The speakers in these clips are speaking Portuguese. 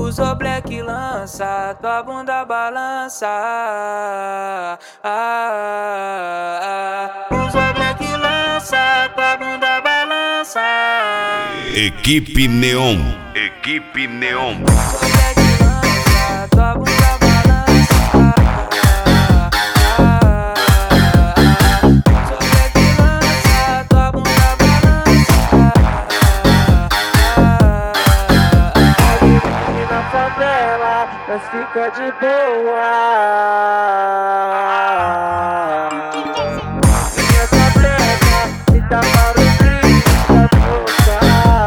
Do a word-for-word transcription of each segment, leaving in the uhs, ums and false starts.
Usou black lança, tua bunda balança. Ah, ah, ah. Usou black lança, tua bunda balança. Equipe Neon, Equipe Neon. Usou black lança, tua bunda balança. Ah, ah, ah. Usou black lança, tua bunda balança. Na favela, nós fica de boa. Minha tableta, me dá para o brilho da boca.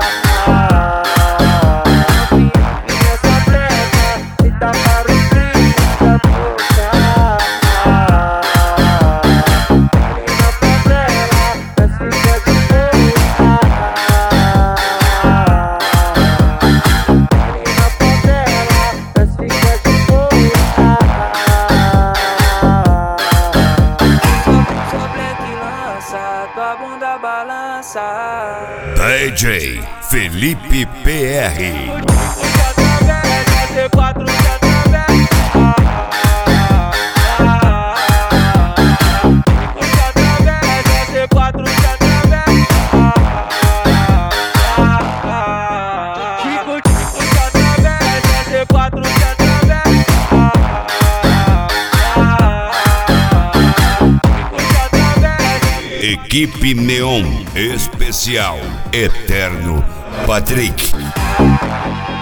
Minha tableta, me dá para o brilho da boca. Na favela, nós fica de boa. Tua bunda balança. D J Felipe P R. Equipe Neon Especial Eterno Patrick.